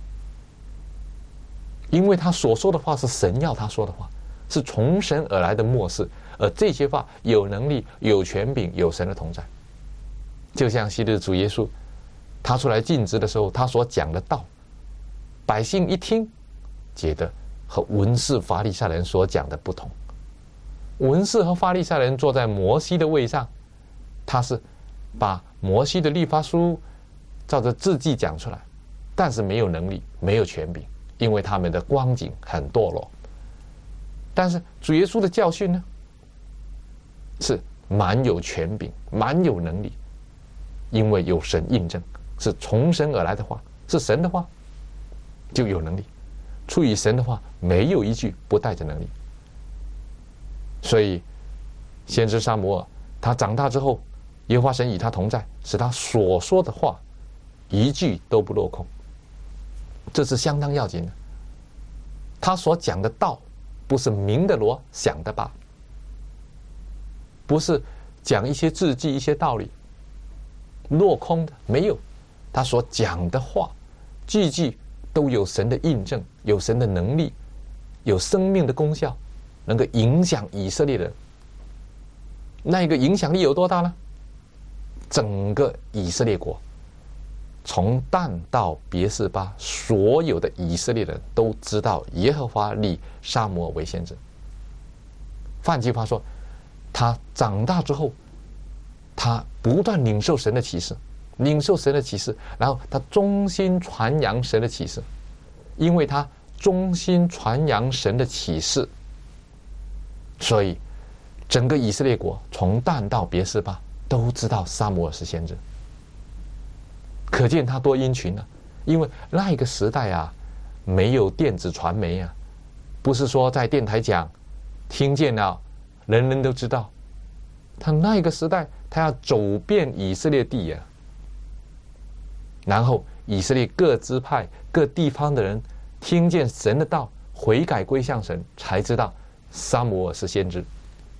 因为他所说的话是神要他说的话，是从神而来的默示，而这些话有能力、有权柄、有神的同在。就像昔日主耶稣他出来尽职的时候，他所讲的道，百姓一听觉得和文士法利赛人所讲的不同。文士和法利赛人坐在摩西的位上，他是把摩西的律法书照着字迹讲出来，但是没有能力，没有权柄，因为他们的光景很堕落。但是主耶稣的教训呢，是蛮有权柄，蛮有能力，因为有神印证，是从神而来的话，是神的话，就有能力。出于神的话，没有一句不带着能力。所以先知撒母耳他长大之后，耶和华神与他同在，使他所说的话一句都不落空。这是相当要紧的。他所讲的道不是明的罗想的吧，不是讲一些字迹一些道理落空的，没有。他所讲的话句句都有神的印证，有神的能力，有生命的功效，能够影响以色列人。那个影响力有多大呢？整个以色列国，从但到别是巴，所有的以色列人都知道耶和华立撒母耳为先知。换句话说，他长大之后，他不断领受神的启示，领受神的启示，然后他忠心传扬神的启示。因为他忠心传扬神的启示，所以整个以色列国从但到别是巴都知道撒母耳是先知。可见他多殷勤啊！因为那一个时代啊，没有电子传媒啊，不是说在电台讲听见了人人都知道。他那一个时代，他要走遍以色列地啊，然后以色列各支派各地方的人听见神的道，悔改归向神，才知道撒母耳是先知。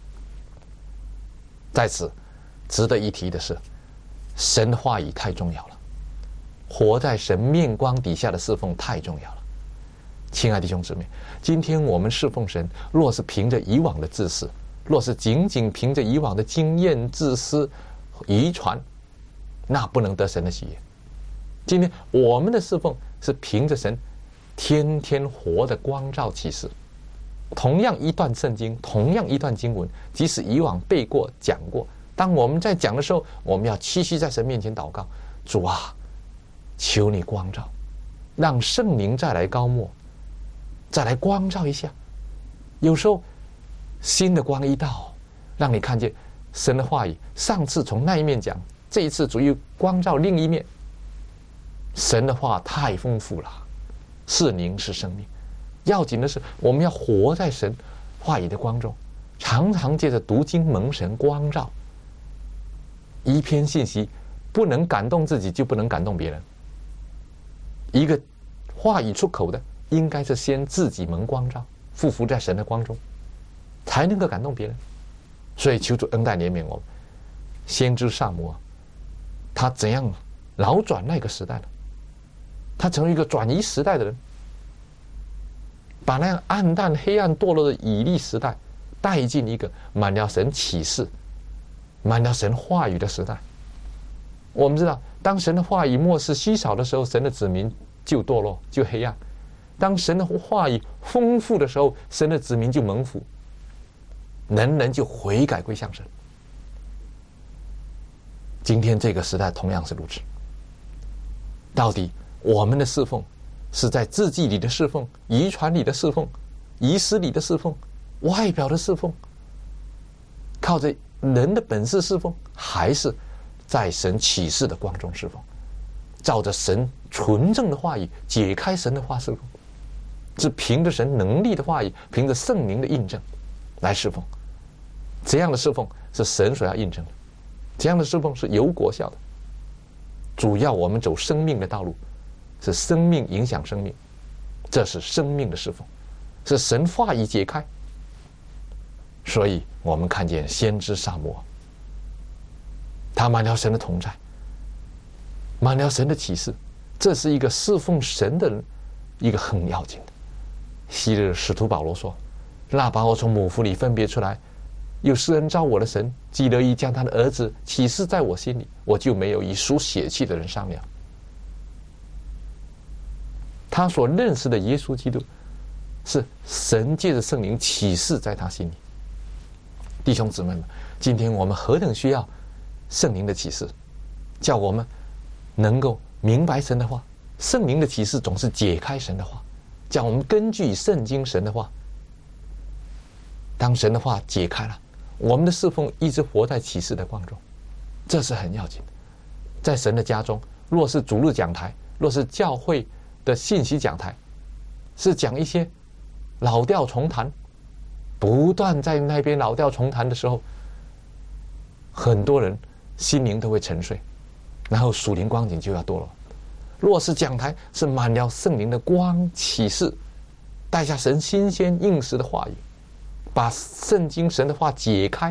在此值得一提的是，神的话语太重要了，活在神面光底下的侍奉太重要了。亲爱的弟兄姊妹，今天我们侍奉神，若是凭着以往的知识，若是仅仅凭着以往的经验、知识、遗传，那不能得神的喜悦。今天我们的侍奉是凭着神天天活的光照启示。同样一段圣经，同样一段经文，即使以往背过讲过，当我们在讲的时候，我们要期许在神面前祷告，主啊，求你光照，让圣灵再来膏抹，再来光照一下。有时候新的光一到，让你看见神的话语，上次从那一面讲，这一次主又光照另一面。神的话太丰富了，是灵是生命。要紧的是，我们要活在神话语的光中，常常借着读经蒙神光照。一篇信息不能感动自己，就不能感动别人。一个话语出口的，应该是先自己蒙光照，匍匐在神的光中，才能够感动别人。所以求主恩待怜悯我们。先知撒母耳，他怎样扭转那个时代呢？他成为一个转移时代的人，把那样暗淡黑暗堕落的以利时代带进一个满了神启示、满了神话语的时代。我们知道，当神的话语末世稀少的时候，神的子民就堕落，就黑暗；当神的话语丰富的时候，神的子民就蒙福，人人就悔改归向神。今天这个时代同样是如此。到底我们的侍奉是在字迹里的侍奉、遗传里的侍奉、仪式里的侍奉、外表的侍奉，靠着人的本事侍奉，还是在神启示的光中侍奉，照着神纯正的话语解开神的话侍奉，是凭着神能力的话语，凭着圣灵的印证来侍奉。这样的侍奉是神所要印证的，这样的侍奉是有果效的。主要我们走生命的道路，是生命影响生命，这是生命的侍奉，是神话语解开。所以我们看见先知撒母耳，他满了神的同在，满了神的启示，这是一个侍奉神的人，一个很要紧的。昔日使徒保罗说：“那把我从母腹里分别出来，又施恩召我的神，既乐意将他的儿子启示在我心里，我就没有与属血气的人商量。”他所认识的耶稣基督，是神借着圣灵启示在他心里。弟兄姊妹们，今天我们何等需要圣灵的启示，叫我们能够明白神的话。圣灵的启示总是解开神的话，叫我们根据圣经神的话。当神的话解开了，我们的侍奉一直活在启示的光中，这是很要紧的。在神的家中，若是主日讲台，若是教会的信息讲台，是讲一些老调重弹，不断在那边老调重弹的时候，很多人心灵都会沉睡，然后属灵光景就要堕落。若是讲台是满了圣灵的光启示，带下神新鲜应时的话语，把圣经神的话解开，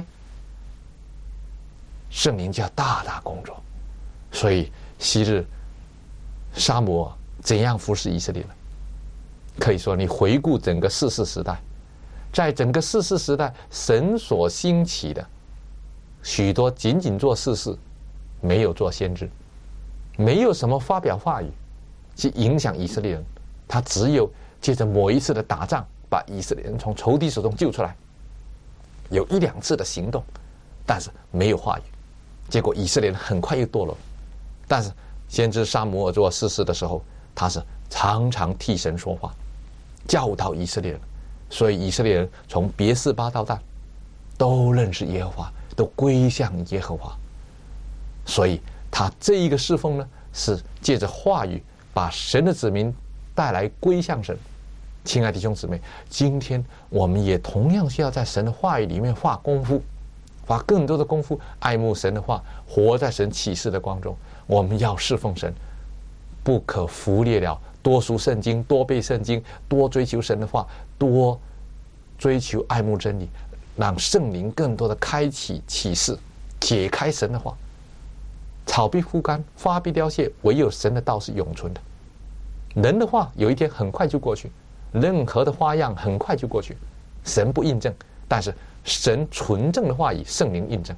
圣灵就要大大工作。所以昔日撒母耳怎样服侍以色列人？可以说你回顾整个士师时代，在整个士师时代，神所兴起的许多仅仅做士师，没有做先知，没有什么发表话语去影响以色列人，他只有借着某一次的打仗，把以色列人从仇敌手中救出来，有一两次的行动，但是没有话语，结果以色列人很快又堕落。但是先知撒母耳做士师的时候，他是常常替神说话，教导以色列人，所以以色列人从别是巴到但都认识耶和华，都归向耶和华。所以他这一个侍奉呢，是借着话语把神的子民带来归向神。亲爱的弟兄姊妹，今天我们也同样需要在神的话语里面花功夫，花更多的功夫，爱慕神的话，活在神启示的光中。我们要侍奉神，不可忽略了多读圣经，多背圣经，多追求神的话，多追求爱慕真理，让圣灵更多的开启启示，解开神的话。草必枯干，花必凋谢，唯有神的道是永存的。人的话有一天很快就过去，任何的花样很快就过去，神不印证，但是神纯正的话语圣灵印证，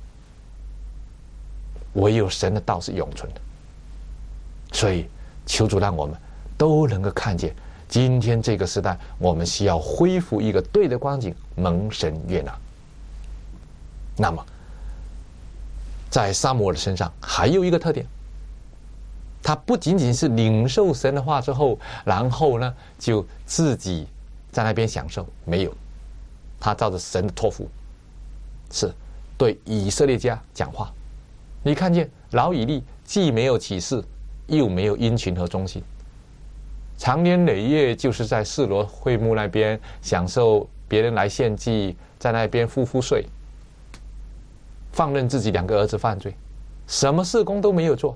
唯有神的道是永存的。所以求主让我们都能够看见，今天这个时代我们需要恢复一个对的光景，蒙神悦纳。那么在撒母耳的身上还有一个特点，他不仅仅是领受神的话之后，然后呢就自己在那边享受，没有，他照着神的托付，是对以色列家讲话。你看见老以利既没有启示，又没有因循和忠心，长年累月就是在示罗会幕那边享受别人来献祭，在那边呼呼睡，放任自己两个儿子犯罪，什么事工都没有做。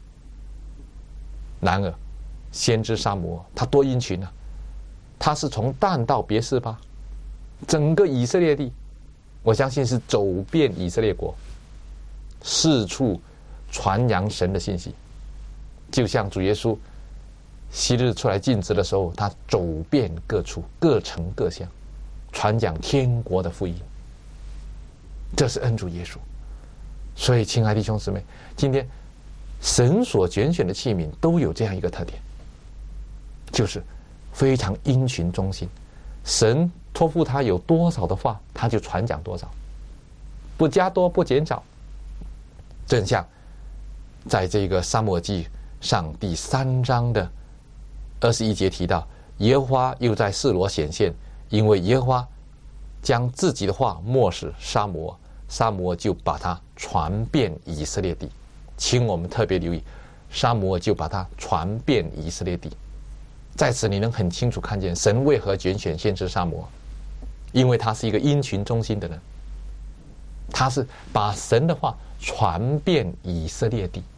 然而先知撒母耳他多殷勤啊，他是从但到别是巴，整个以色列地，我相信是走遍以色列国，四处传扬神的信息。就像主耶稣昔日出来尽职的时候，他走遍各处各城各乡，传讲天国的福音。这是恩主耶稣。所以亲爱的弟兄姊妹，今天神所拣选的器皿都有这样一个特点，就是非常殷勤忠心。神托付他有多少的话，他就传讲多少，不加多不减少。正像在这个撒母耳记上第3章的21节提到，耶和华又在示罗显现，因为耶和华将自己的话默示撒母耳，撒母耳就把它传遍以色列地。 请我们特别留意，撒母耳就把它传遍以色列地。在此你能很清楚看见神为何拣选先知撒母耳，因为他是一个因循忠心的人，他是把神的话传遍以色列地。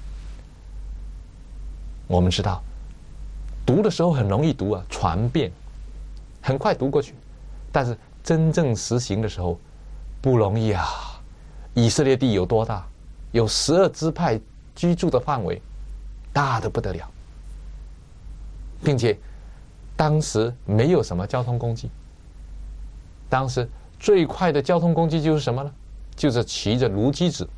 我们知道读的时候很容易读啊，传遍很快读过去，但是真正实行的时候不容易啊。以色列地有多大？有12支派居住的范围，大得不得了，并且当时没有什么交通工具。当时最快的交通工具就是什么呢？就是骑着驴机子，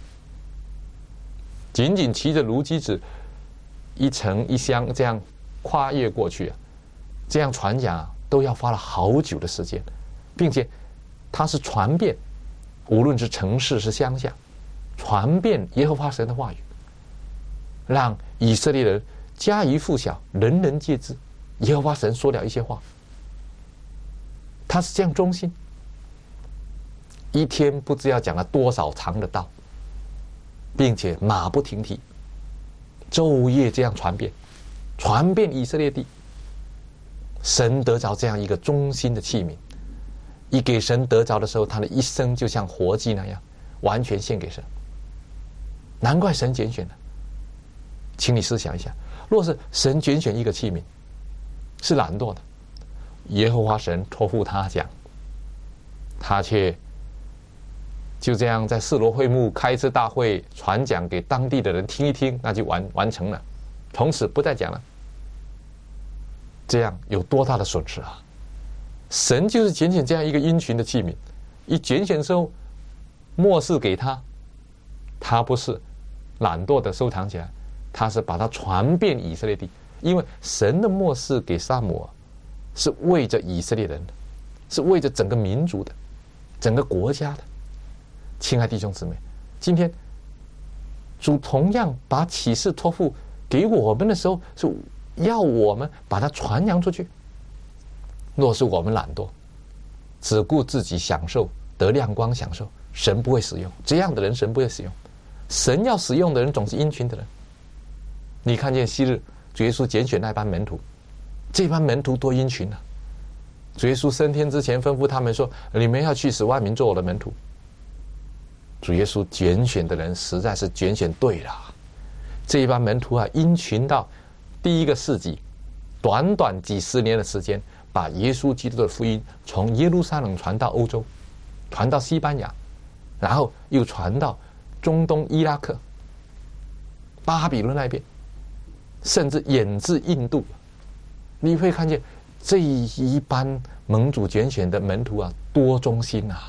仅仅骑着驴机子一城一乡这样跨越过去啊，这样传讲啊都要花了好久的时间，并且它是传遍，无论是城市是乡下，传遍耶和华神的话语，让以色列人家喻户晓，人人皆知耶和华神说了一些话。他是这样忠心，一天不知要讲了多少长的道，并且马不停蹄，昼夜这样传遍以色列地。神得着这样一个忠心的器皿，一给神得着的时候，他的一生就像活祭那样完全献给神。难怪神拣选了。请你思想一下，若是神拣选一个器皿是懒惰的，耶和华神托付他讲，他却就这样在示罗会幕开一次大会，传讲给当地的人听一听，那就完成了，从此不再讲了。这样有多大的损失啊！神就是拣选这样一个因循的器皿，一拣选之后默示给他，他不是懒惰的收藏起来，他是把它传遍以色列地。因为神的默示给撒母耳是为着以色列人的，是为着整个民族的，整个国家的。亲爱弟兄姊妹，今天主同样把启示托付给我们的时候，是要我们把它传扬出去。若是我们懒惰，只顾自己享受得亮光享受，神不会使用这样的人，神不会使用。神要使用的人总是因循的人。你看见昔日主耶稣拣选那班门徒，这班门徒多因循啊！主耶稣升天之前吩咐他们说，你们要去使万民做我的门徒。主耶稣拣选的人实在是拣选对了。这一班门徒啊，因循到第一个世纪，短短几十年的时间，把耶稣基督的福音从耶路撒冷传到欧洲，传到西班牙，然后又传到中东伊拉克、巴比伦那边，甚至远至印度。你会看见这一班蒙主拣选的门徒啊，多忠心啊！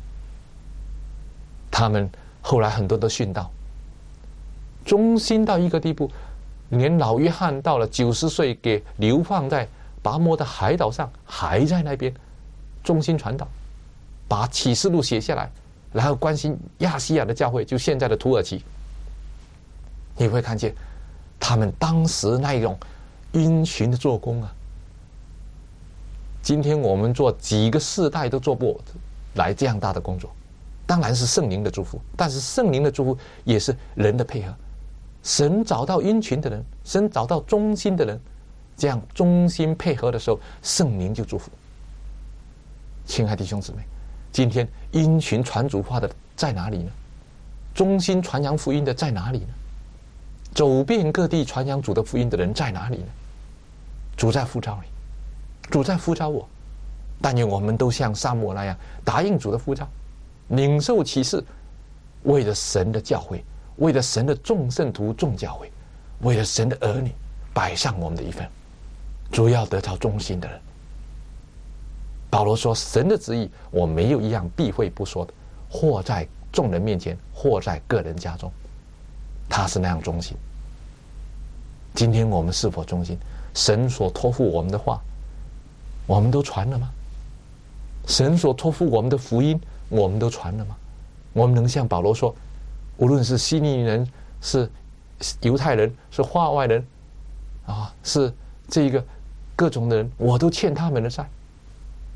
他们后来很多都殉道，忠心到一个地步，连老约翰到了90岁，给流放在拔摩的海岛上，还在那边忠心传道，把启示录写下来，然后关心亚细亚的教会，就现在的土耳其。你会看见他们当时那种因循的做工啊，今天我们做几个世代都做不来这样大的工作。当然是圣灵的祝福，但是圣灵的祝福也是人的配合。神找到因循的人，神找到忠心的人，这样忠心配合的时候，圣灵就祝福。亲爱弟兄姊妹，今天因循传主话的在哪里呢？忠心传扬福音的在哪里呢？走遍各地传扬主的福音的人在哪里呢？主在呼召你，主在呼召我。但愿我们都像撒母耳那样答应主的呼召，领受启示，为了神的教会，为了神的众圣徒众教会，为了神的儿女，摆上我们的一份。主要得着忠心的人。保罗说，神的旨意我没有一样避讳不说的，或在众人面前，或在个人家中。他是那样忠心。今天我们是否忠心？神所托付我们的话，我们都传了吗？神所托付我们的福音，我们都传了吗？我们能像保罗说，无论是希利尼人，是犹太人，是化外人啊，是这个各种的人，我都欠他们的债，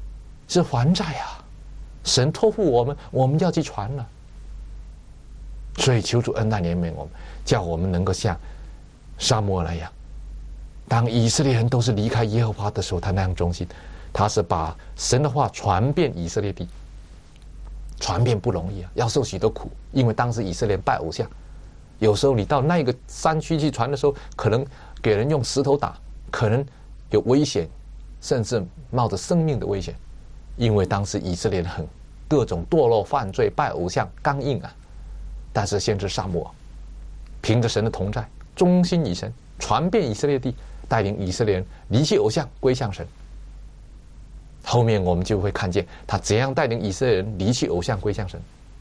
是还债啊！神托付我们，我们要去传了。 所以求主恩待怜悯我们，叫我们能够像撒母耳那样，当以色列人都是离开耶和华的时候，他那样忠心，他是把神的话传遍以色列地。传遍不容易啊，要受许多苦，因为当时以色列拜偶像，有时候你到那个山区去传的时候，可能给人用石头打，可能有危险，甚至冒着生命的危险，因为当时以色列人很各种堕落犯罪，拜偶像刚硬啊。但是先知撒母耳凭着神的同在，忠心以神，传遍以色列地，带领以色列人离弃偶像，归向神。后面我们就会看见他怎样带领以色列人离弃偶像，归向神。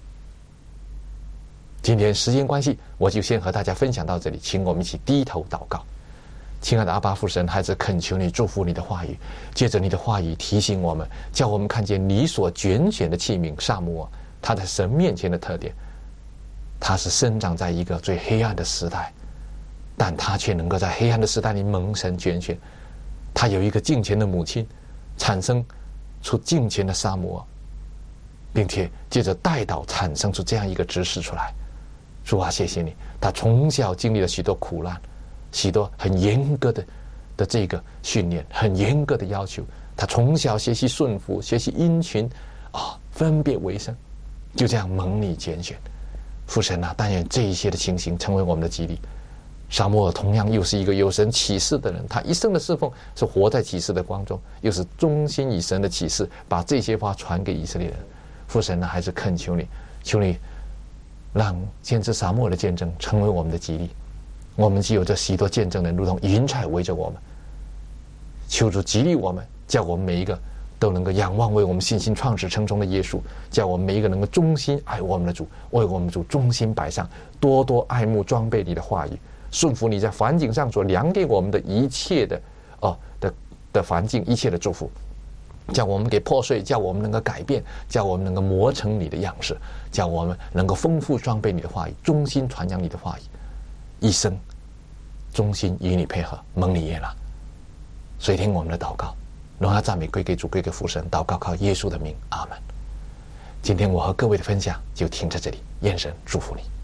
今天时间关系，我就先和大家分享到这里，请我们一起低头祷告。亲爱的阿爸父神，孩子恳求你祝福你的话语，借着你的话语提醒我们，叫我们看见你所拣选的器皿撒母耳，他在神面前的特点，他是生长在一个最黑暗的时代，但他却能够在黑暗的时代里蒙神拣选。他有一个敬虔的母亲，产生出敬虔的撒母耳，并且借着代祷产生出这样一个执事出来。主啊，谢谢你，他从小经历了许多苦难，许多很严格的这个训练，很严格的要求。他从小学习顺服，学习殷勤分别为圣，就这样蒙你拣选。父神啊，但愿这一些的情形成为我们的激励。撒母耳同样又是一个有神启示的人，他一生的侍奉是活在启示的光中，又是忠心以神的启示，把这些话传给以色列人。父神呢，还是恳求你，求你让先知撒母耳的见证成为我们的激励。我们既有这许多见证人，如同云彩围着我们，求主激励我们，叫我们每一个都能够仰望为我们信心创始成终的耶稣，叫我们每一个能够忠心爱我们的主，为我们主忠心摆上，多多爱慕装备你的话语，顺服你在环境上所量给我们的一切的环境，一切的祝福，叫我们给破碎，叫我们能够改变，叫我们能够磨成你的样式，叫我们能够丰富装备你的话语，忠心传扬你的话语，一生忠心与你配合，蒙你悦纳。所以听我们的祷告，荣耀赞美归给主，归给父神。祷告靠耶稣的名，阿门。今天我和各位的分享就停在这里，愿神祝福你。